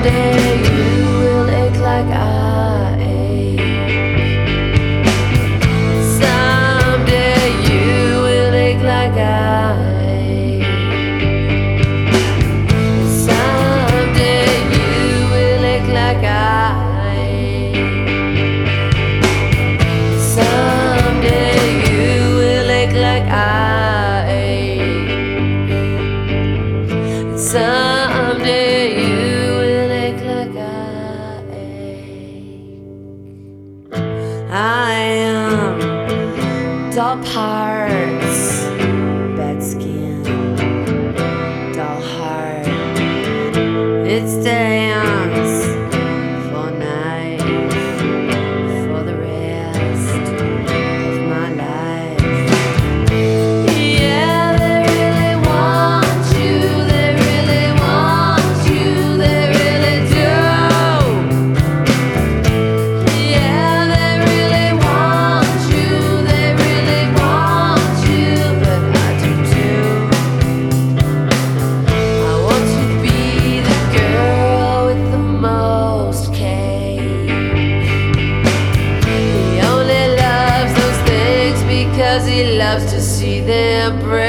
Someday you will ache like I ache. Someday you will ache like I ache. Someday you will ache like I ache. Someday you will ache like I ache. Someday you will ache like I ache. I am dull parts, bad skin, dull heart. It stands for night, for the rest of my life. Yeah, they really want you, they really want you, they really do. Yeah, they really want you, they really want you, but I do too. I want to be the girl with the most cake. He only loves those things because he loves to see them break.